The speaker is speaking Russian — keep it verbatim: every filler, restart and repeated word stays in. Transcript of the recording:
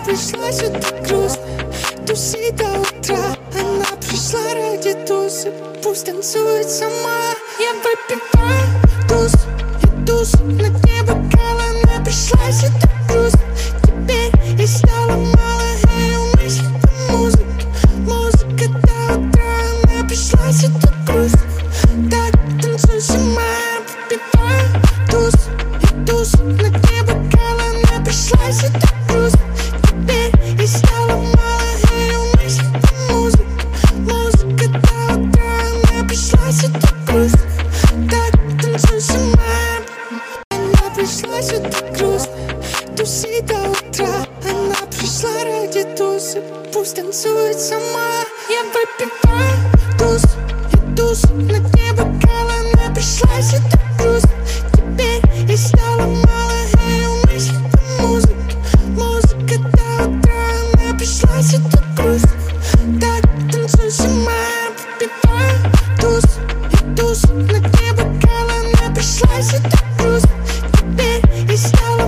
пришла сюда грустно, тусить до утра. Она пришла ради тусы, пусть танцует сама. Я выпиваю туз и туз на дне бокала. Она пришла сюда грустно, теперь ей стало мало ее мыслей по музыке. Музыка до утра. Она пришла сюда грустно, так танцуй сама. Выпиваю туз и туз на дне бокала. Она пришла сюда грустно, теперь ей стало мало ее мыслей по музыке. Музыка до утра. Она пришла сюда грустно, так танцуй сама. Она пришла сюда грустно, тусить до утра. Она пришла ради тусы, пусть танцует сама. Я выпиваю туз и туз на дне бокала. Она пришла сюда грустно, теперь ей стало мало ее мыслей по музыке. Музыка до утра. Она пришла сюда грустно, так танцуй сама. Выпиваю туз и туз на дне бокала. Она пришла сюда грустно, теперь ей стало